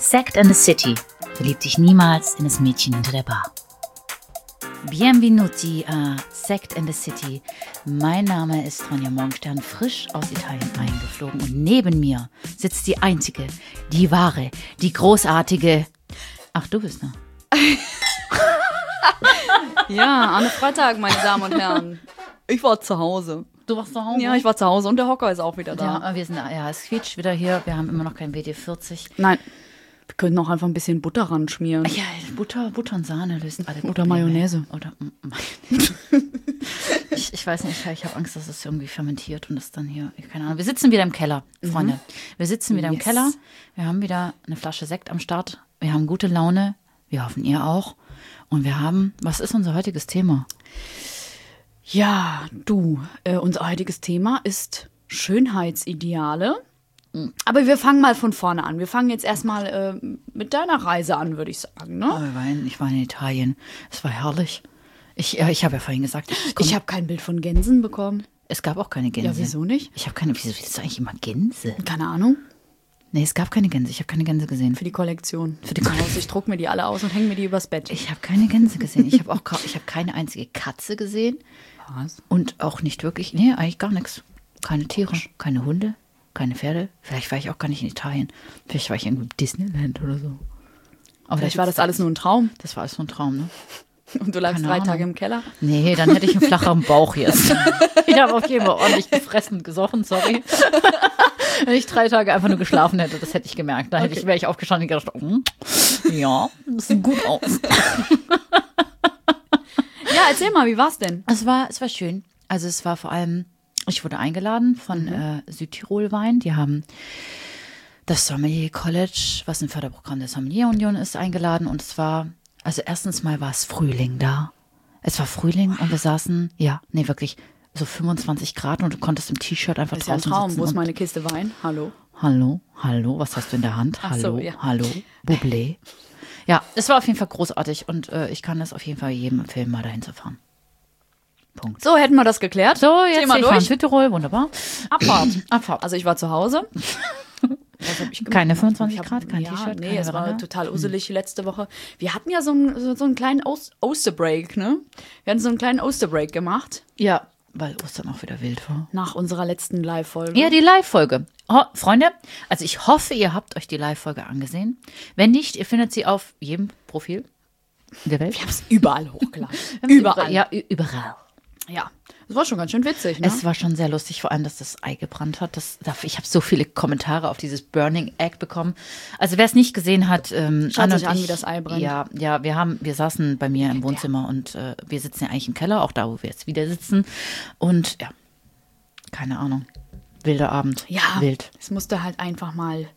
Sect and the City. Verlieb dich niemals in das Mädchen hinter der Bar. Bienvenuti a Sect and the City. Mein Name ist Ronja Morgenstern, frisch aus Italien eingeflogen. Und neben mir sitzt die einzige, die wahre, die großartige... Ach, du bist da. Ja, an Freitag, meine Damen und Herren. Ich war zu Hause. Du warst zu Hause? Ja, ich war zu Hause und der Hocker ist auch wieder da. Ja, wir sind da. Ja, es quietscht wieder hier. Wir haben immer noch kein WD-40. Nein, wir können noch einfach ein bisschen Butter ran schmieren. Ja, Butter und Sahne lösen alle Oder Mayonnaise. Oder Mayonnaise. Ich weiß nicht, ich habe Angst, dass es irgendwie fermentiert und das dann hier, keine Ahnung. Wir sitzen wieder im Keller, Freunde. Wir sitzen wieder im Keller. Wir haben wieder eine Flasche Sekt am Start. Wir haben gute Laune. Wir hoffen, ihr auch. Und wir haben, was ist unser heutiges Thema? Ja, unser heutiges Thema ist Schönheitsideale. Aber wir fangen mal von vorne an. Wir fangen jetzt erstmal mit deiner Reise an, würde ich sagen. Ne? Oh, ich war in Italien. Es war herrlich. Ich habe ja vorhin gesagt, ich habe kein Bild von Gänsen bekommen. Es gab auch keine Gänse. Ja, wieso nicht? Wieso willst du eigentlich immer Gänse? Keine Ahnung. Nee, es gab keine Gänse. Ich habe keine Gänse gesehen. Für die Kollektion. Ich druck mir die alle aus und hänge mir die übers Bett. Ich habe keine Gänse gesehen. Ich habe keine einzige Katze gesehen. Was? Und auch nicht wirklich, nee, eigentlich gar nichts. Keine Tiere, keine Hunde, keine Pferde. Vielleicht war ich auch gar nicht in Italien. Vielleicht war ich irgendwo im Disneyland oder so. Aber vielleicht war das alles nur ein Traum. Das war alles nur ein Traum, ne? Und du lagst 3 Tage im Keller? Nee, dann hätte ich einen flacheren Bauch jetzt. Ich habe auf jeden Fall ordentlich gefressen und gesoffen, sorry. Wenn ich 3 Tage einfach nur geschlafen hätte, das hätte ich gemerkt. Da wäre ich aufgestanden und gedacht, ja, das sieht gut aus. Ja, erzähl mal, wie war's denn? Es war schön. Also es war vor allem, ich wurde eingeladen von Südtirol Wein. Die haben das Sommelier College, was ein Förderprogramm der Sommelier Union ist, eingeladen. Und es war, also erstens mal war es Frühling da. Es war Frühling und wir saßen, wirklich, so 25 Grad und du konntest im T-Shirt einfach draußen sitzen. Das ist ja ein Traum. Wo ist meine Kiste Wein? Hallo? Hallo, was hast du in der Hand? Ach so, ja. Hallo, Bublé. Ja, es war auf jeden Fall großartig und ich kann es auf jeden Fall jedem empfehlen, mal dahin zu fahren. Punkt. So, hätten wir das geklärt. So, jetzt Thema ich durch. war in Südtirol, wunderbar. Abfahrt. Also ich war zu Hause. Was hab ich gemacht? Keine 25 Grad, kein T-Shirt, Nee, keine es war Wanne. total uselig letzte Woche. Wir hatten ja so einen kleinen Osterbreak, ne? Wir hatten so einen kleinen Osterbreak gemacht. Ja, weil Ostern auch wieder wild war. Nach unserer letzten Live-Folge. Ja, die Live-Folge. Freunde, also ich hoffe, ihr habt euch die Live-Folge angesehen. Wenn nicht, ihr findet sie auf jedem Profil der Welt. Wir haben es überall hochgeladen. Überall. Ja, überall. Ja, das war schon ganz schön witzig, ne? Es war schon sehr lustig, vor allem, dass das Ei gebrannt hat. Ich habe so viele Kommentare auf dieses Burning Egg bekommen. Also wer es nicht gesehen hat, schaut euch an, wie das Ei brennt. Ja, wir saßen bei mir im Wohnzimmer und wir sitzen ja eigentlich im Keller, auch da, wo wir jetzt wieder sitzen. Und ja, keine Ahnung, wilder Abend. Ja, wild. Es musste halt einfach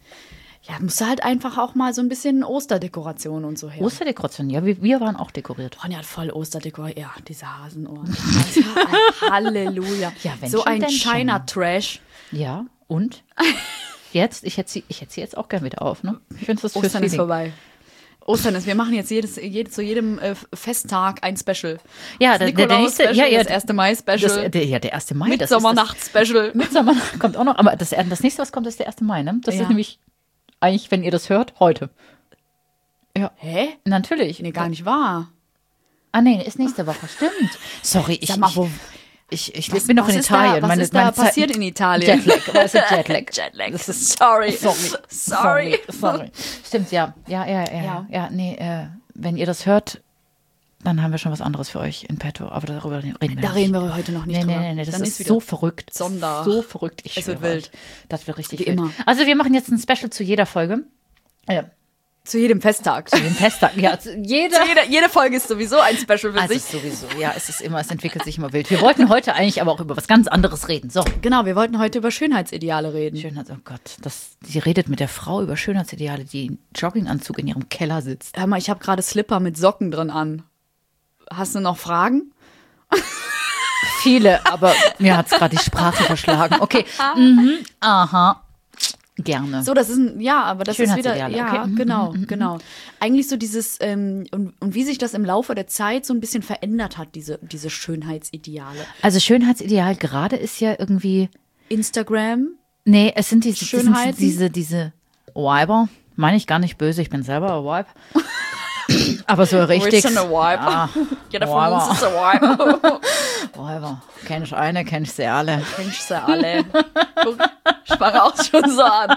auch mal so ein bisschen Osterdekoration und so her. Osterdekoration, ja, wir waren auch dekoriert. Ronja hat voll Osterdekor. Ja, diese Hasenohren. Halleluja. Ja, wenn so schon, ein denn China-Trash. Ja, und? Jetzt? Ich hätte sie jetzt auch gern wieder auf, ne? Ich finde das Ostern ist vorbei. Wir machen jetzt zu jedem Festtag ein Special. Ja, das der nächste, das 1. Mai-Special. Der 1. Mai. Mittsommernacht-Special. Mittsommernacht kommt auch noch, aber das nächste, was kommt, ist der 1. Mai, ne? Das ist nämlich eigentlich, wenn ihr das hört, heute. Ja. Hä? Natürlich. Nee, gar nicht wahr. Ah, nee, ist nächste Woche, stimmt. Sorry, Sag mal, ich bin noch in Italien. Was ist da passiert in Italien? Jetlag, was ist Jetlag? Jetlag. Das ist, Sorry. Stimmt, ja. Ja, nee, wenn ihr das hört, dann haben wir schon was anderes für euch in petto, aber darüber reden wir nicht. Da reden wir heute noch nicht drüber. Nee, das dann ist so verrückt. So verrückt. Es wird wild. Das wird richtig Wie wild. immer. Also wir machen jetzt ein Special zu jeder Folge. Zu jedem Festtag. Zu jedem Festtag, ja. Jede Folge ist sowieso ein Special für sich. Sowieso, ja, es entwickelt sich immer wild. Wir wollten heute eigentlich aber auch über was ganz anderes reden. So. Genau, wir wollten heute über Schönheitsideale reden. Oh Gott, sie redet mit der Frau über Schönheitsideale, die im Jogginganzug in ihrem Keller sitzt. Hör mal, ich habe gerade Slipper mit Socken drin an. Hast du noch Fragen? Viele, aber mir hat es gerade die Sprache verschlagen. Okay, aha. Gerne. So, das ist aber das ist wieder, ja, okay. genau. Eigentlich so dieses, und wie sich das im Laufe der Zeit so ein bisschen verändert hat, diese Schönheitsideale. Also Schönheitsideal gerade ist ja irgendwie Instagram. Nee, es sind diese Schönheiten? diese Weiber, Meine ich gar nicht böse, ich bin selber ein Vibe. Aber so richtig. Wir sind ein Vibe. Ja, Jeder von uns ist ein Vibe. Vibe. Kenn ich eine, kenn ich sie alle. Kenn ich sie alle. Guck, ich fange auch schon so an.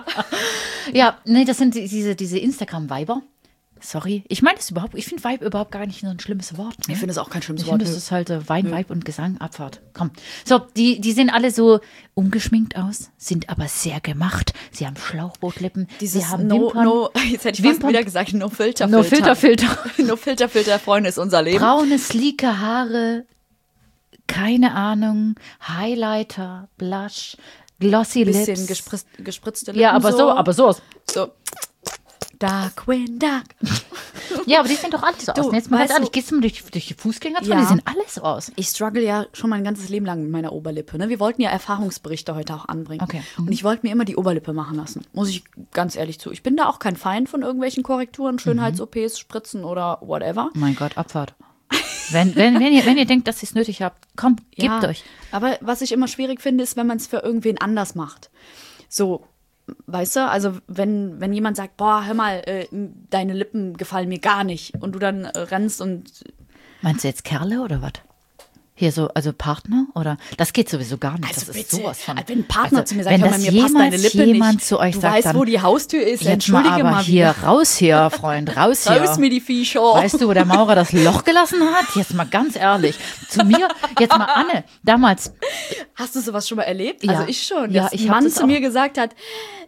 Ja, nee, das sind diese Instagram-Viber. Sorry. Ich meine das überhaupt, ich finde Vibe überhaupt gar nicht so ein schlimmes Wort. Ne? Ich finde es auch kein schlimmes Ich Wort. finde, das ist halt Wein, Vibe und Gesang, Abfahrt. Komm. So, die sehen alle so ungeschminkt aus, sind aber sehr gemacht. Sie haben Schlauchbootlippen, sie haben Wimpern. Jetzt hätte ich fast wieder gesagt, no Filter. No Filter. No Filter, Freunde, ist unser Leben. Braune, sleeke Haare, keine Ahnung, Highlighter, Blush, glossy Bisschen Lips. gespritzte Lippen. Ja, aber so. So. Dark Wind, Dark. Ja, aber die sehen doch alle so aus. Jetzt mal ganz weißt du- ehrlich, gehst du mal durch die Fußgängerzone, Ja. die sehen alle so aus. Ich struggle ja schon mein ganzes Leben lang mit meiner Oberlippe. Ne? Wir wollten ja Erfahrungsberichte heute auch anbringen. Okay. Und ich wollte mir immer die Oberlippe machen lassen. Muss ich ganz ehrlich zu. Ich bin da auch kein Feind von irgendwelchen Korrekturen, Schönheits-OPs, Spritzen oder whatever. Oh mein Gott, Abfahrt. Wenn ihr denkt, dass ihr es nötig habt, kommt, gebt euch. Aber was ich immer schwierig finde, ist, wenn man es für irgendwen anders macht. So, weißt du, also wenn jemand sagt, boah, hör mal, deine Lippen gefallen mir gar nicht und du dann rennst und Meinst du jetzt Kerle oder was? Hier so, also Partner oder? Das geht sowieso gar nicht. also das ist bitte, sowas von. wenn ein Partner Also, zu mir sagt, wenn hör mal, das mir passt deine jemals Lippe jemand nicht. zu euch Du sagt, weißt, dann, wo die Haustür ist, jetzt mal entschuldige aber mal hier, wieder. raus hier, Freund, raus hier. Raus mir die Viecher. Weißt du, wo der Maurer das Loch gelassen hat? Jetzt mal ganz ehrlich. Zu mir, jetzt mal Anne, damals, Hast du sowas schon mal erlebt? Ja. Also ich schon. Ja, Dass ich ein hab Mann das zu auch. mir gesagt hat,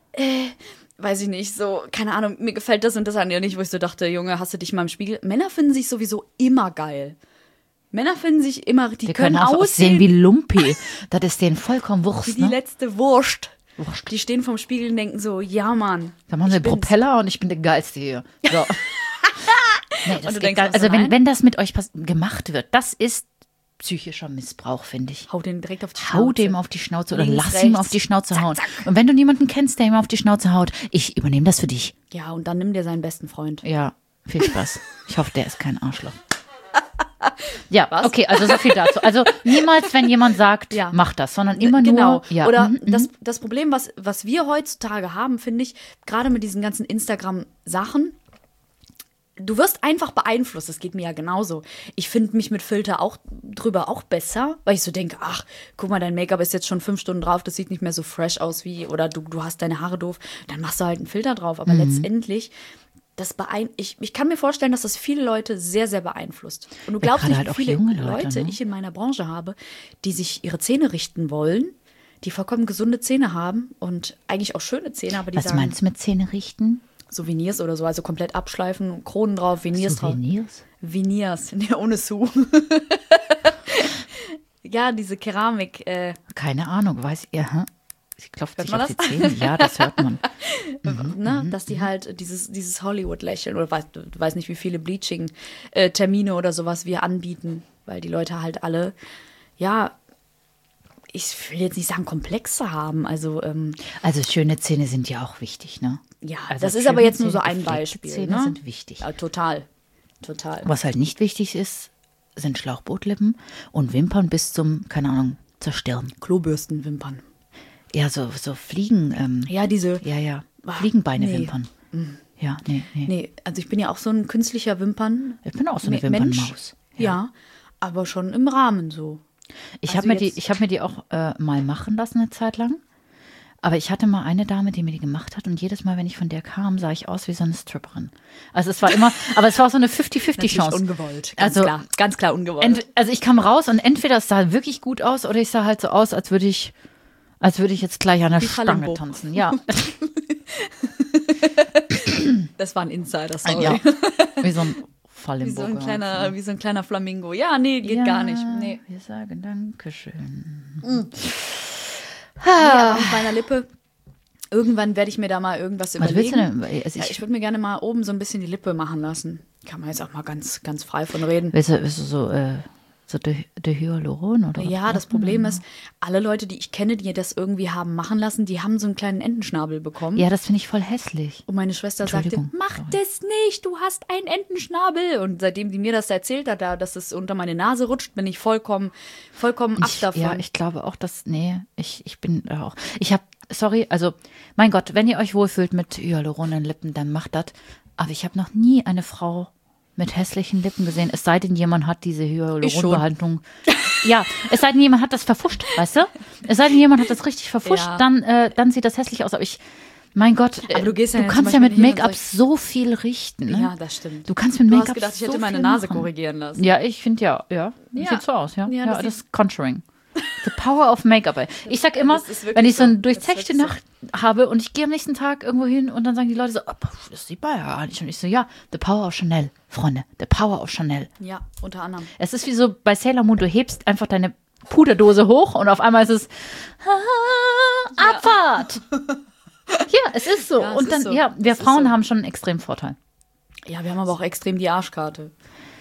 weiß ich nicht, so, keine Ahnung, mir gefällt das und das an dir nicht, wo ich so dachte, Junge, hast du dich mal im Spiegel? Männer finden sich sowieso immer geil. Männer finden sich immer, die können auch aussehen wie Lumpi. Das ist denen vollkommen wie Wurst, die ne? letzte Wurst. Die stehen vorm Spiegel und denken so, ja, Mann. Da machen sie ich bin's. Propeller und ich bin der Geilste hier. So. Nee, das Und du geht denkst gar, auch so, also wenn, nein? wenn das mit euch gemacht wird, das ist psychischer Missbrauch, finde ich. Hau den direkt auf die Hau Schnauze. dem auf die Schnauze oder Links, lass ihm rechts. auf die Schnauze Zack, hauen. zack. Und wenn du niemanden kennst, der ihm auf die Schnauze haut, ich übernehme das für dich. Ja, und dann nimm dir seinen besten Freund. Ja, viel Spaß. Ich hoffe, der ist kein Arschloch. Ja, Was? okay, also so viel dazu. Also niemals, wenn jemand sagt, Ja. mach das, sondern immer Genau. nur. Ja, Oder mhm, das Problem, was wir heutzutage haben, finde ich, gerade mit diesen ganzen Instagram-Sachen, du wirst einfach beeinflusst. Das geht mir ja genauso. Ich finde mich mit Filter auch besser, weil ich so denke, ach, guck mal, dein Make-up ist jetzt schon 5 Stunden drauf, das sieht nicht mehr so fresh aus wie, oder du hast deine Haare doof, dann machst du halt einen Filter drauf. Aber letztendlich, ich kann mir vorstellen, dass das viele Leute sehr, sehr beeinflusst. Und du glaubst gerade nicht, halt wie auch viele junge Leute Leute, ne? ich in meiner Branche habe, die sich ihre Zähne richten wollen, die vollkommen gesunde Zähne haben und eigentlich auch schöne Zähne, aber die Was sagen, meinst du mit Zähne richten? Souvenirs oder so, also komplett abschleifen, Kronen drauf, Veneers drauf. Souvenirs? Veneers, nee, ohne Su. Ja, diese Keramik. Keine Ahnung, weiß ihr, hä? Sie klopft Hört sich man auf das? die Zähne. Ja, das hört man. Ne, dass die halt dieses Hollywood-Lächeln oder weiß nicht, wie viele Bleaching-Termine oder sowas wir anbieten, weil die Leute halt alle, ja, ich will jetzt nicht sagen, Komplexe haben. Also, Also schöne Zähne sind ja auch wichtig, ne? ja, Also das ist aber jetzt nur so Zähne, ein gepflegte Beispiel. Zähne Ne? sind wichtig. Ja, total. Was halt nicht wichtig ist, sind Schlauchbootlippen und Wimpern bis zum, keine Ahnung, zur Stirn. Klobürstenwimpern. Ja, so Fliegen, Ja, diese. ja. Ah, Fliegenbeine-Wimpern. Ja, nee. Nee, also ich bin ja auch so ein künstlicher Wimpern. Ich bin auch so eine Mensch. Wimpernmaus. Ja, aber schon im Rahmen so. Ich Also habe mir, jetzt- hab mir die auch mal machen lassen eine Zeit lang. Aber ich hatte mal eine Dame, die mir die gemacht hat und jedes Mal, wenn ich von der kam, sah ich aus wie so eine Stripperin. Also es war immer, aber es war so eine 50-50-Chance. Ungewollt. Also, Ganz klar ungewollt. Also ich kam raus und entweder es sah wirklich gut aus oder ich sah halt so aus, als würde ich jetzt gleich an der Wie Stange Kalimbo. tanzen. Ja. Das war ein Insider, sorry. Ja. Wie so ein Fall Wie so ein kleiner Flamingo. Ja, nee, geht gar nicht. Nee. Wir sagen Dankeschön. Nee, aber mit meiner Lippe, irgendwann werde ich mir da mal irgendwas Was willst überlegen. du denn? Also Ja, ich würde mir gerne mal oben so ein bisschen die Lippe machen lassen. Kann man jetzt auch mal ganz, ganz frei von reden. willst du so So de Hyaluron oder was? Ja, das Problem ist, alle Leute, die ich kenne, die das irgendwie haben machen lassen, die haben so einen kleinen Entenschnabel bekommen. Ja, das finde ich voll hässlich. Und meine Schwester sagte, Entschuldigung, mach sorry. das nicht, du hast einen Entenschnabel. Und seitdem die mir das erzählt hat, dass es unter meine Nase rutscht, bin ich vollkommen ab davon. Ja, ich glaube auch, ich bin da auch. Sorry, also, mein Gott, wenn ihr euch wohlfühlt mit Hyaluron in Lippen, dann macht das. Aber ich habe noch nie eine Frau mit hässlichen Lippen gesehen, es sei denn, jemand hat diese Hyaluronbehandlung. Ja, es sei denn, jemand hat das verfuscht, weißt du? Es sei denn, jemand hat das richtig verfuscht, Ja. dann sieht das hässlich aus. Aber mein Gott, Aber du gehst ja jetzt zum kannst ja Beispiel mit hin und Make-up sagst- so viel richten. Ne? Ja, das stimmt. Du kannst mit Du Make-up hast gedacht, ich so hätte meine viel Nase machen. korrigieren lassen. Ja, ich finde ja. Ja. Sieht so aus, ja. Ja, Ja, das das ist Contouring. The power of Make-up. Ey. Ich sag immer, Das ist wirklich wenn ich so eine so. durchzechte Das ist wirklich Nacht habe und ich gehe am nächsten Tag irgendwo hin und dann sagen die Leute so, oh, das sieht man ja gar nicht. Und ich so, ja, the power of Chanel, Freunde, the power of Chanel. Ja, unter anderem. Es ist wie so bei Sailor Moon, du hebst einfach deine Puderdose hoch und auf einmal ist es Abfahrt. Ja, es ist so. Ja, es und ist dann, so. ja, wir Es ist Frauen so. haben schon einen extremen Vorteil. Ja, wir haben aber auch extrem die Arschkarte.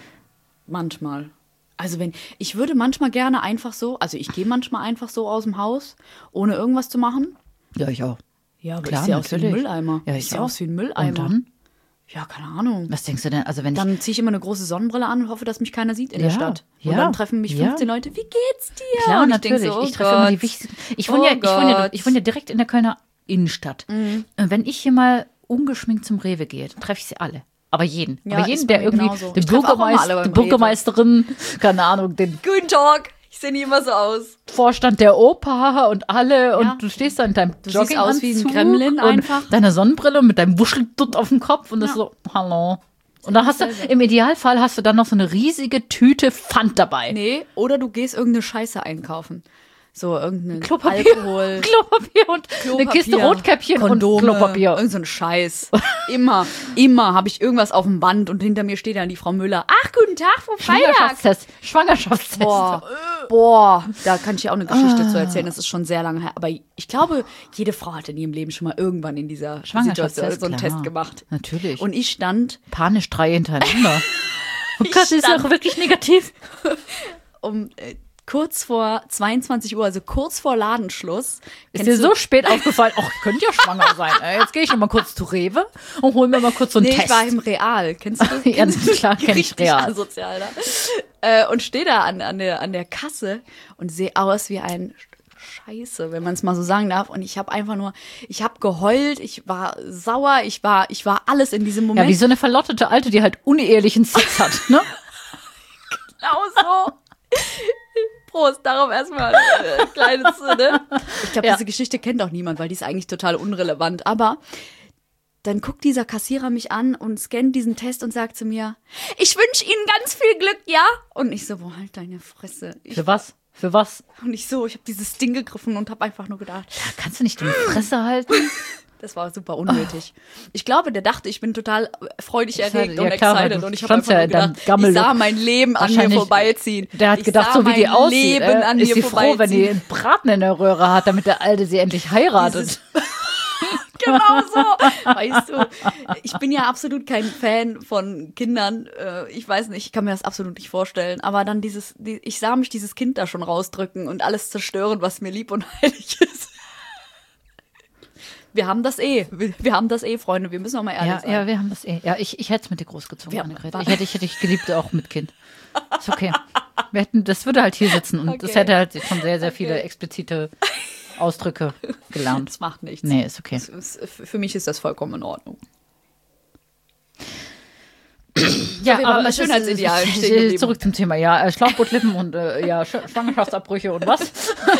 Manchmal. Also ich würde manchmal gerne einfach so, also ich gehe manchmal einfach so aus dem Haus, ohne irgendwas zu machen. Ja, ich auch. Ja, aber Klar, ich sehe aus wie ein natürlich. Mülleimer. Ja, ich ich sehe auch. aus wie ein Mülleimer. Und dann? Ja, keine Ahnung. Was denkst du denn? Also wenn ich Dann ziehe ich immer eine große Sonnenbrille an und hoffe, dass mich keiner sieht in der Ja, Stadt. Und ja, dann treffen mich ja. 15 Leute, wie geht's dir? Klar, und natürlich. Denk so, oh ich treffe immer die Gott. wichtigsten. Ich Oh wohne Gott. ja direkt in der Kölner Innenstadt. Und wenn ich hier mal ungeschminkt zum Rewe gehe, dann treffe ich sie alle. Aber jeden. Ja, Aber jeden, ist bei der mir irgendwie, genauso. den Ich treffe auch immer alle Bürgermeister, beim die Rewe. Bürgermeisterin, keine Ahnung, den Guten Tag. Ich sehe nie immer so aus. Vorstand der Opa und alle. Ja. Und du stehst da in deinem Du siehst aus wie ein Jogginganzug Gremlin und einfach. deiner Sonnenbrille mit deinem Wuscheldutt auf dem Kopf und das Ja. so, hallo. Und dann hast du, Dasselbe. im Idealfall hast du dann noch so eine riesige Tüte Pfand dabei. Nee, oder du gehst irgendeine Scheiße einkaufen. So irgendeinen Klopapier. Alkohol. Klopapier und eine Kiste Rotkäppchen Kondome, und Klopapier. Irgend so ein Scheiß. Immer habe ich irgendwas auf dem Band und hinter mir steht dann die Frau Müller. Ach, guten Tag, Frau Freitag. Schwangerschaftstest. Boah, da kann ich dir auch eine Geschichte zu erzählen. Das ist schon sehr lange her. Aber ich glaube, jede Frau hat in ihrem Leben schon mal irgendwann in dieser Situation Schwangerschaftstest, so einen klar. Test gemacht. Natürlich. Und ich stand Panisch 3 hintereinander. Oh Gott, das ist stand- auch wirklich negativ. um kurz vor 22 Uhr, also kurz vor Ladenschluss. Ist Kennst dir du- so spät aufgefallen, ach, ich könnte ja schwanger sein. Jetzt gehe ich noch mal kurz zu Rewe und hol mir mal kurz so einen Nee, Test. ich war im Real. Kennst du das? Ja, klar kenn ich Richtig Real. asozial, da. Und stehe da an der Kasse und sehe aus wie ein Scheiße, wenn man es mal so sagen darf. Und ich habe geheult, ich war sauer, ich war alles in diesem Ja, Moment. wie so eine verlottete Alte, die halt unehelichen Sex hat, ne? Genau so. Prost, darauf erstmal ein kleines, ne? Ich glaube, Ja. diese Geschichte kennt auch niemand, weil die ist eigentlich total unrelevant. Aber dann guckt dieser Kassierer mich an und scannt diesen Test und sagt zu mir, ich wünsche Ihnen ganz viel Glück, ja? Und ich so, boah, halt deine Fresse. Für was? Für was? Ich habe dieses Ding gegriffen und habe einfach nur gedacht, Kannst du nicht deine Fresse halten? das war super unnötig. Ich glaube, der dachte, ich bin total freudig erregt Ja, und klar, weil excited. du Und ich habe standst einfach ja nur in deinem gedacht, Gammel- ich sah mein Leben an mir Wahrscheinlich- vorbeiziehen. Der hat Ich gedacht, sah so wie die mein aussieht, Leben an ist mir sie froh, wenn die vorbeiziehen. einen Braten in der Röhre hat, damit der Alte sie endlich heiratet. Genau so. Weißt du, ich bin ja absolut kein Fan von Kindern. Ich weiß nicht, ich kann mir das absolut nicht vorstellen. Aber dann ich sah mich dieses Kind da schon rausdrücken und alles zerstören, was mir lieb und heilig ist. Wir haben das Wir haben das Freunde. Wir müssen auch mal ehrlich Ja, sein. ja, wir haben das eh. Ja, ich hätte es mit dir großgezogen, Ja, Annegret. wa- Ich hätte dich geliebt, auch mit Kind. Ist okay. Das würde halt hier sitzen und das Okay. hätte halt schon sehr, sehr viele explizite Ausdrücke gelernt. Das macht nichts. Nee, ist okay. Für mich ist das vollkommen in Ordnung. Ja, wir waren bei Schönheitsidealen stehen geblieben. zurück zum Thema. Ja, Schlauchbootlippen und ja, Schwangerschaftsabbrüche und was?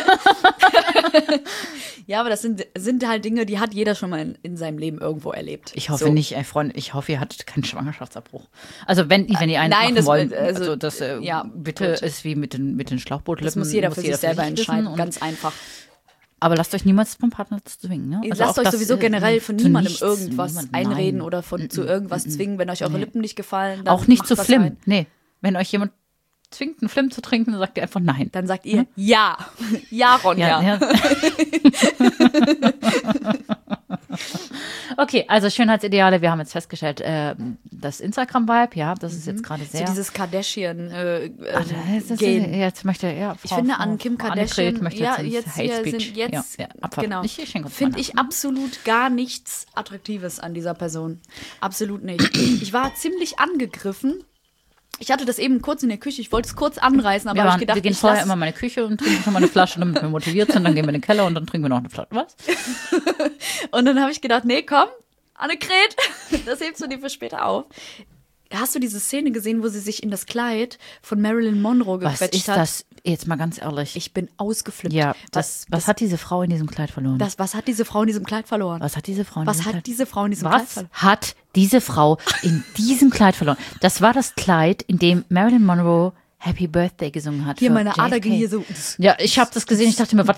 Ja, aber das sind halt Dinge, die hat jeder schon mal in seinem Leben irgendwo erlebt. Ich hoffe So. nicht, ey, Freunde, ich hoffe, ihr hattet keinen Schwangerschaftsabbruch. Also wenn ihr einen nein, machen das- wollt, also, also das ja, bitte gut. ist wie mit den Schlauchbootlippen. Das muss jeder für sich selber entscheiden. Und, Ganz einfach. aber lasst euch niemals vom Partner zwingen. Ne? Also Lasst auch euch das, sowieso generell von zu niemandem nichts, irgendwas niemand, einreden nein. oder zu irgendwas zwingen. Wenn euch eure Lippen nicht gefallen, dann Auch nicht macht zu das Flim. halt. Nee, wenn euch jemand zwingt, einen Flim zu trinken, dann sagt ihr einfach nein. Dann sagt ihr ja. Ja, Ronja. Ja. Okay, also Schönheitsideale, wir haben jetzt festgestellt, das Instagram-Vibe, ja, das ist jetzt gerade sehr... So dieses Kardashian Jetzt Gehen. Jetzt möchte, ja, Ich finde an Kim Kardashian, möchte ja, jetzt jetzt Hate Speech. Abfahrt. genau, Ich schenke uns finde mal ich absolut gar nichts Attraktives an dieser Person. Absolut nicht. Ich war ziemlich angegriffen. Ich hatte das eben kurz in der Küche, ich wollte es kurz anreißen, aber habe ich gedacht, wir gehen vorher immer in meine Küche und trinken schon mal eine Flasche, damit wir motiviert sind, dann gehen wir in den Keller und dann trinken wir noch eine Flasche. Was? Und dann habe ich gedacht, nee, komm, Annegret, das hebst du dir für später auf. Hast du diese Szene gesehen, wo sie sich in das Kleid von Marilyn Monroe Was gequetscht ist hat? das? Jetzt mal ganz ehrlich. Ich bin ausgeflippt. Ja, was hat diese Frau in diesem Kleid verloren? Was hat diese Frau in diesem Kleid verloren? Was hat diese Frau in Was diesem hat Kleid diese Frau in diesem Kleid Was verloren? hat diese Frau in diesem Kleid verloren? Das war das Kleid, in dem Marilyn Monroe Happy Birthday gesungen hat. Hier, für meine Ader JFK. ging hier so. Ja, ich habe das gesehen. Ich dachte mir,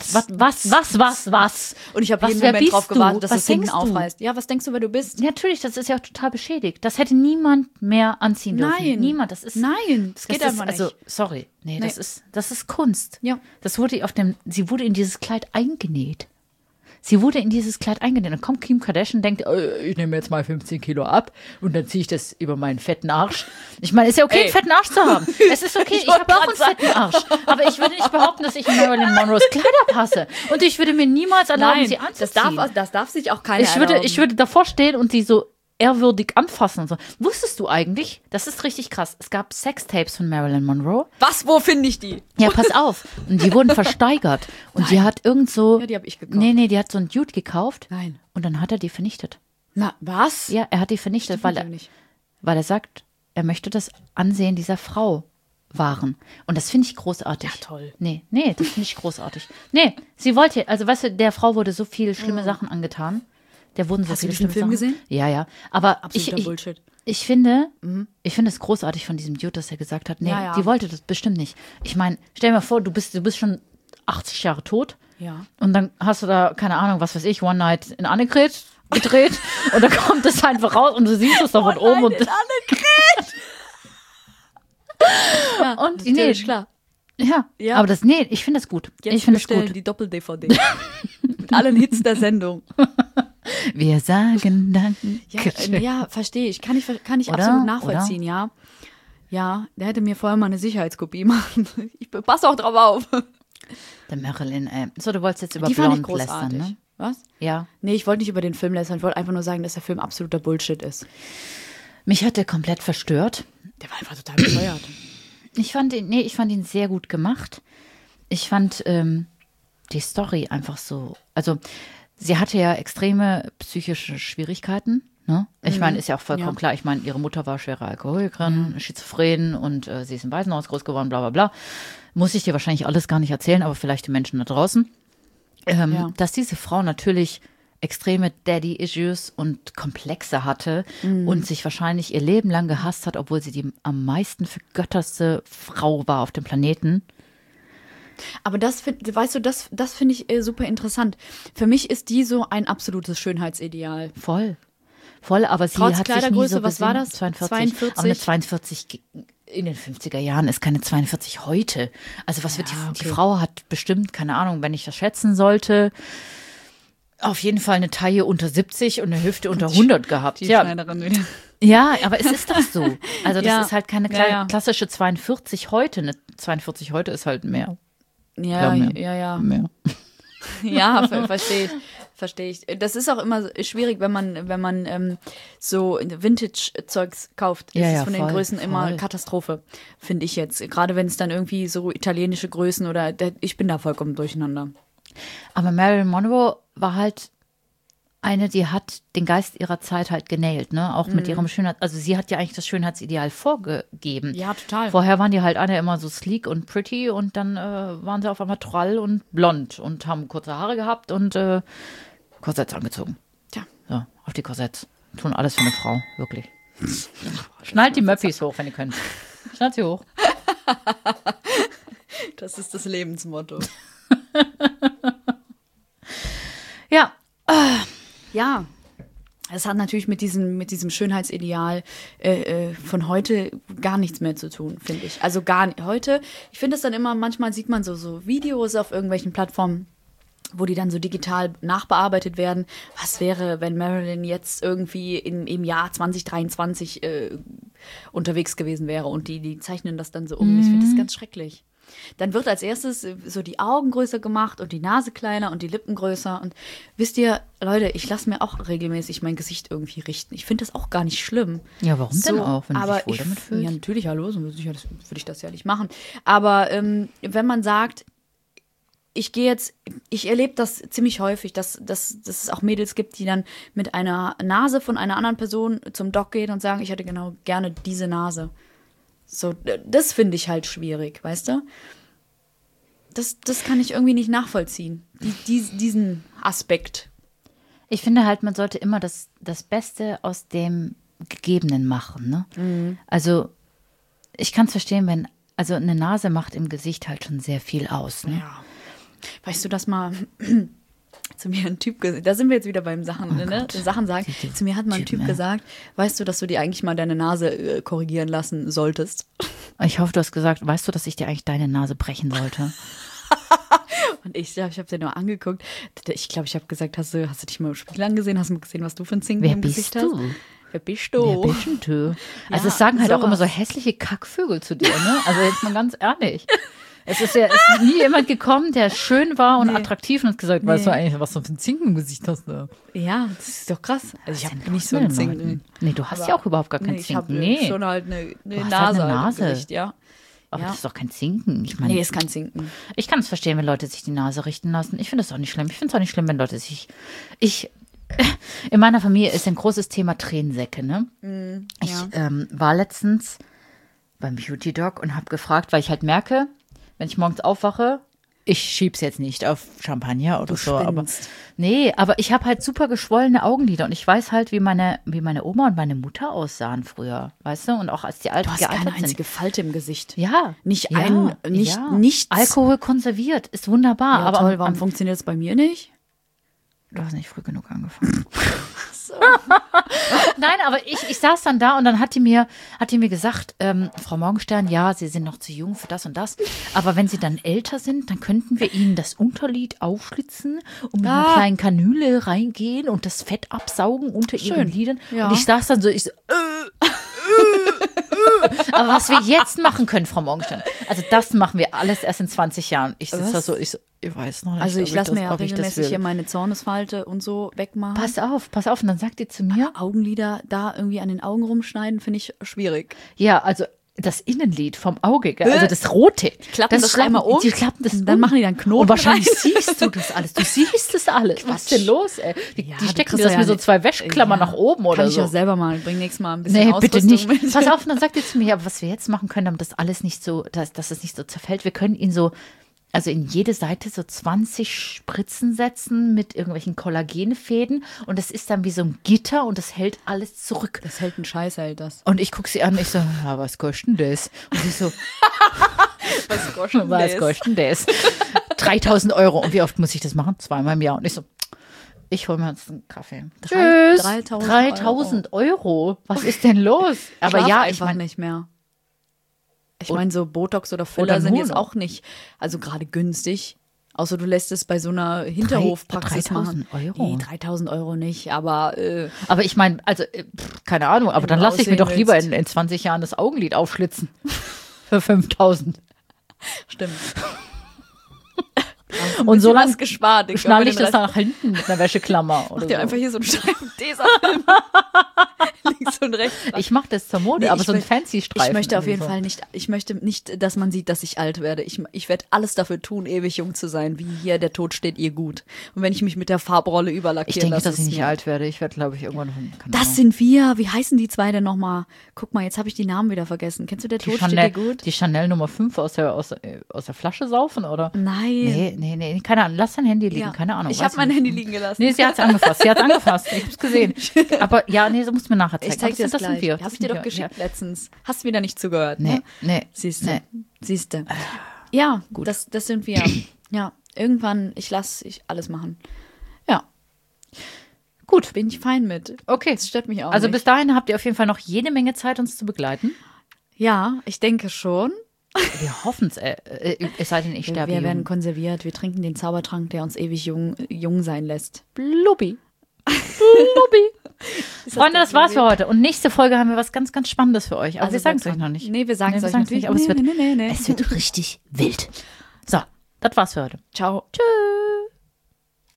was? Und ich habe Was, jeden wer Moment bist drauf du? gewartet, dass Was es hinten denkst du? aufreißt. Ja, was denkst du, wer du bist? Natürlich, das ist ja auch total beschädigt. Das hätte niemand mehr anziehen dürfen. Nein. Niemand. Das ist. Nein, das geht ist, einfach nicht. Also, sorry. Nee, Nee. das ist Kunst. Ja. Sie wurde in dieses Kleid eingenäht. Sie wurde in dieses Kleid eingenäht. Dann kommt Kim Kardashian und denkt, ich nehme jetzt mal 15 Kilo ab und dann ziehe ich das über meinen fetten Arsch. Ich meine, ist ja okay, Ey. einen fetten Arsch zu haben. Es ist okay, ich wollte habe auch einen grad sagen. fetten Arsch. Aber ich würde nicht behaupten, dass ich in Marilyn Monroes Kleider passe. Und ich würde mir niemals erlauben, Nein, sie anzuziehen. das darf sich auch keiner Ich würde davor stehen und sie so ehrwürdig anfassen und so. Wusstest du eigentlich, das ist richtig krass, es gab Sextapes von Marilyn Monroe. Was, wo finde ich die? Ja, pass auf. Und die wurden versteigert. Und die hat irgend so... Ja, die hab ich gekauft. Nee, die hat so einen Dude gekauft. Nein. Und dann hat er die vernichtet. Na, was? Ja, er hat die vernichtet, Stimmt weil ja nicht. er sagt, er möchte das Ansehen dieser Frau wahren. Und das finde ich großartig. Ja, toll. Nee, das finde ich großartig. Nee, sie wollte, also weißt du, der Frau wurde so viele schlimme Sachen angetan. Der wurden so Hast du viele diesen schlimme Film Sachen. gesehen? Ja. Aber Absoluter Bullshit. ich finde es großartig von diesem Dude, dass er gesagt hat, nee, Ja. die wollte das bestimmt nicht. Ich meine, stell dir mal vor, du bist schon 80 Jahre tot. Ja. Und dann hast du da, keine Ahnung, was weiß ich, One Night in Annegret gedreht. Und dann kommt es einfach raus und du siehst es da von oben. Und Ja, Und natürlich, klar. ja, Ja. aber ich finde das gut. Jetzt Ich finde es bestellen gut. die Doppel-DVD. Mit allen Hits der Sendung. Wir sagen Danke. Ja, verstehe ich. Kann ich Oder? absolut nachvollziehen, ja. Ja, der hätte mir vorher mal eine Sicherheitskopie machen. Ich passe auch drauf auf. Der Marilyn, So, du wolltest jetzt über Die fand ich Blond lästern, großartig. ne? Was? Ja. Nee, ich wollte nicht über den Film lästern. Ich wollte einfach nur sagen, dass der Film absoluter Bullshit ist. Mich hat der komplett verstört. Der war einfach total bescheuert. Ich fand ihn sehr gut gemacht. Ich fand die Story einfach so, also sie hatte ja extreme psychische Schwierigkeiten. Ne? Ich meine, ist ja auch vollkommen klar. Ich meine, ihre Mutter war schwere Alkoholikerin, schizophren und sie ist im Waisenhaus groß geworden, bla bla bla. Muss ich dir wahrscheinlich alles gar nicht erzählen, aber vielleicht die Menschen da draußen. Dass diese Frau natürlich extreme Daddy-Issues und Komplexe hatte und sich wahrscheinlich ihr Leben lang gehasst hat, obwohl sie die am meisten vergötterste Frau war auf dem Planeten. Aber das finde ich super interessant. Für mich ist die so ein absolutes Schönheitsideal. Voll, aber sie Trotz hat sich nie Kleidergröße, so was war gesehen. das? 42. Aber eine 42 in den 50er Jahren ist keine 42 heute. Also was wird die Frau hat bestimmt, keine Ahnung, wenn ich das schätzen sollte, auf jeden Fall eine Taille unter 70 und eine Hüfte unter 100 gehabt. Die Schneiderin wieder. Ja, aber es ist doch so. Also das ist halt keine Ja. klassische 42 heute. Eine 42 heute ist halt mehr. Ja. Mehr. Ja, verstehe ich. Das ist auch immer schwierig, wenn man so Vintage-Zeugs kauft. Ja, ist ja, es von den voll, Größen immer voll. Katastrophe, finde ich jetzt. Gerade wenn es dann irgendwie so italienische Größen oder ich bin da vollkommen durcheinander. Aber Marilyn Monroe war halt eine, die hat den Geist ihrer Zeit halt genailt, ne? Auch mit ihrem Schönheit. Also sie hat ja eigentlich das Schönheitsideal vorgegeben. Ja, total. Vorher waren die halt alle immer so sleek und pretty und dann waren sie auf einmal trall und blond und haben kurze Haare gehabt und Korsetts angezogen. Tja. So, auf die Korsetts. Tun alles für eine Frau, wirklich. Schnallt die Möppis hoch, wenn ihr könnt. Schnallt sie hoch. Das ist das Lebensmotto. Ja. Ja, es hat natürlich mit diesem Schönheitsideal von heute gar nichts mehr zu tun, finde ich. Also gar nicht. Heute, ich finde es dann immer, manchmal sieht man so Videos auf irgendwelchen Plattformen, wo die dann so digital nachbearbeitet werden. Was wäre, wenn Marilyn jetzt irgendwie im Jahr 2023 unterwegs gewesen wäre und die zeichnen das dann so um. Ich finde das ganz schrecklich. Dann wird als erstes so die Augen größer gemacht und die Nase kleiner und die Lippen größer. Und wisst ihr, Leute, ich lasse mir auch regelmäßig mein Gesicht irgendwie richten. Ich finde das auch gar nicht schlimm. Ja, warum denn auch, wenn du dich wohl damit fühlst? Ja, natürlich, hallo, so würde ich das ja nicht machen. Aber wenn man sagt, ich erlebe das ziemlich häufig, dass es auch Mädels gibt, die dann mit einer Nase von einer anderen Person zum Doc gehen und sagen, ich hätte genau gerne diese Nase. So, das finde ich halt schwierig, weißt du? Das kann ich irgendwie nicht nachvollziehen, diesen Aspekt. Ich finde halt, man sollte immer das Beste aus dem Gegebenen machen, ne? Mhm. Also, ich kann es verstehen, also eine Nase macht im Gesicht halt schon sehr viel aus, ne? Ja. Weißt du, dass mal zu mir ein Typ gesagt, da sind wir jetzt wieder beim Sachen sagen. Zu mir hat mal ein Typ gesagt, weißt du, dass du dir eigentlich mal deine Nase korrigieren lassen solltest? Ich hoffe, du hast gesagt, weißt du, dass ich dir eigentlich deine Nase brechen sollte? Und ich habe dir nur angeguckt. Ich glaube, ich habe gesagt, hast du dich mal im Spiegel angesehen? Hast du mal gesehen, was du für ein Zinken im Gesicht hast? Wer bist du? Wer bist denn du? Also es sagen halt auch immer so hässliche Kackvögel zu dir, ne? Also jetzt mal ganz ehrlich. Es ist nie jemand gekommen, der schön war und attraktiv und hat gesagt, weißt du eigentlich, was du für ein Zinken im Gesicht hast? Ne? Ja, das ist doch krass. Also ich habe nicht so einen Zinken. Nee, du hast ja auch überhaupt gar keinen Zinken. Ich habe schon halt eine Nase. Halt im Gesicht, ja. Aber das ist doch kein Zinken. Ich meine, nee, ist kein Zinken. Ich kann es verstehen, wenn Leute sich die Nase richten lassen. Ich finde das auch nicht schlimm. Ich finde es auch nicht schlimm, wenn Leute sich... In meiner Familie ist ein großes Thema Tränensäcke, ne? Ich war letztens beim Beauty Doc und habe gefragt, weil ich halt merke, wenn ich morgens aufwache, ich schieb's jetzt nicht auf Champagner oder so. Aber ich habe halt super geschwollene Augenlider und ich weiß halt, wie meine Oma und meine Mutter aussahen früher, weißt du? Und auch als die Alten gealtert sind. Du hast keine einzige Falte im Gesicht. Ja. Nichts. Alkohol konserviert, ist wunderbar. Ja, aber toll, warum funktioniert es bei mir nicht? Du hast nicht früh genug angefangen. So. Nein, aber ich saß dann da und dann hat die mir gesagt, Frau Morgenstern, ja, Sie sind noch zu jung für das und das, aber wenn Sie dann älter sind, dann könnten wir Ihnen das Unterlid aufschlitzen und mit einer kleinen Kanüle reingehen und das Fett absaugen unter Ihren Lidern. Ja. Und ich saß dann so, aber was wir jetzt machen können, Frau Morgenstern, also das machen wir alles erst in 20 Jahren. Ich sitze da so, ich weiß noch nicht. Also ich lasse mir ja regelmäßig hier meine Zornesfalte und so wegmachen. Pass auf. Und dann sagt ihr zu mir. Augenlider da irgendwie an den Augen rumschneiden, finde ich schwierig. Ja, also das Innenlid vom Auge, also das Rote. Die klappen das einmal um. Die klappen das dann machen die dann Knoten. Und wahrscheinlich siehst du das alles. Du siehst das alles. Was ist denn los, ey? Die stecken dir das mit so 2 Wäscheklammern nach oben oder so. Kann ich ja selber mal. Bring nächstes Mal ein bisschen Ausrüstung bitte nicht. mit. Pass auf, und dann sagt ihr zu mir, ja, was wir jetzt machen können, damit das alles nicht so, dass es nicht so zerfällt. Wir können ihn so, also in jede Seite so 20 Spritzen setzen mit irgendwelchen Kollagenfäden und das ist dann wie so ein Gitter und das hält alles zurück. Das hält einen Scheiß, hält das. Und ich gucke sie an und ich so, ja, was kostet denn das? Und sie so, was kostet denn das? 3.000 Euro. Und wie oft muss ich das machen? 2-mal im Jahr. Und ich so, ich hole mir jetzt einen Kaffee. Tschüss. 3.000 Euro. Was ist denn los? Aber ja, ich meine nicht mehr. Ich meine, so Botox oder Filler sind jetzt auch nicht, also gerade günstig. Außer du lässt es bei so einer Hinterhofpraxis machen. 3.000 Euro? Nee, 3.000 Euro nicht, aber... aber ich meine, also, keine Ahnung, aber dann lasse ich mir doch lieber in 20 Jahren das Augenlid aufschlitzen. Für 5.000. Stimmt. Und so lange gespart. Schnalle ich das dann nach hinten mit einer Wäscheklammer. Mach dir einfach hier so einen Streifen Tesafilm. Links und rechts. Ich mache das zur Mode, aber so ein fancy Streifen. Ich möchte auf jeden Fall nicht, dass man sieht, dass ich alt werde. Ich werde alles dafür tun, ewig jung zu sein, wie hier der Tod steht ihr gut. Und wenn ich mich mit der Farbrolle überlackieren lasse. Ich denke, dass ich nicht alt werde. Ich werde, glaube ich, irgendwann... Das sind wir. Wie heißen die 2 denn nochmal? Guck mal, jetzt habe ich die Namen wieder vergessen. Kennst du der Tod steht dir gut? Die Chanel Nummer 5 aus der Flasche saufen, oder? Nein. Nee, keine Ahnung. Lass dein Handy liegen, ja. keine Ahnung. Ich habe mein Handy liegen gelassen. Nee, sie hat es angefasst. Ich habe es gesehen. Aber ja, nee, so musst du mir nachher zeigen. Ich zeig dir das gleich. Wir. Hab ich dir doch geschickt letztens. Hast du wieder nicht zugehört, ne? Nee. Siehst du. Ja, gut. Das sind wir. Ja, irgendwann, ich lasse alles machen. Ja. Gut. Bin ich fein mit. Okay. Das stört mich auch Also nicht. bis dahin habt ihr auf jeden Fall noch jede Menge Zeit, uns zu begleiten. Ja, ich denke schon. Wir hoffen es, es sei denn, ich sterbe Wir jung. werden konserviert. Wir trinken den Zaubertrank, der uns ewig jung sein lässt. Blubbi. Freunde, das war's für heute. Und nächste Folge haben wir was ganz, ganz Spannendes für euch. Aber wir sagen es euch noch nicht. Nee, wir sagen es euch nicht. Aber es wird richtig wild. So, das war's für heute. Ciao. Tschüss.